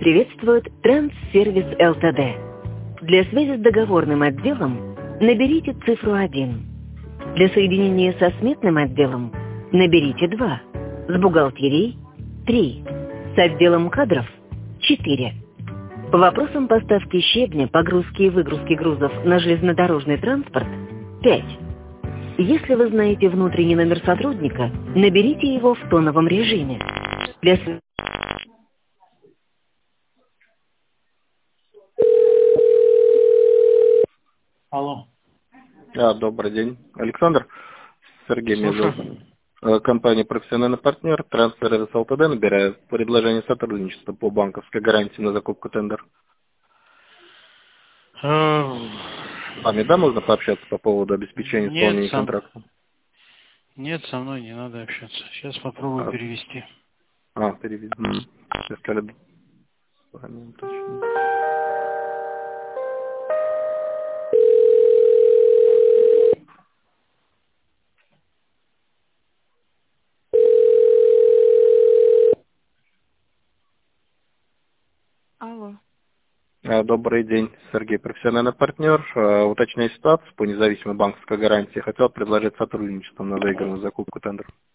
Приветствует Транссервис ЛТД. Для связи с договорным отделом наберите цифру 1. Для соединения со сметным отделом наберите 2. С бухгалтерией 3. С отделом кадров 4. По вопросам поставки щебня, погрузки и выгрузки грузов на железнодорожный транспорт 5. Если вы знаете внутренний номер сотрудника, наберите его в тоновом режиме. Алло. Добрый день. Александр, Сергей меня Слушаю. зовут. Компания «Профессиональный партнер», Транссервис ЛТД набирает предложение сотрудничества по банковской гарантии на закупку тендер. С вами, да, можно пообщаться по поводу обеспечения исполнения контракта? Нет, со мной не надо общаться. Сейчас попробую перевести. Перевести. Сейчас сказали. Алло. Добрый день, Сергей, профессиональный партнер. Уточняю ситуацию по независимой банковской гарантии. Хотел предложить сотрудничество на доигранную закупку тендеров.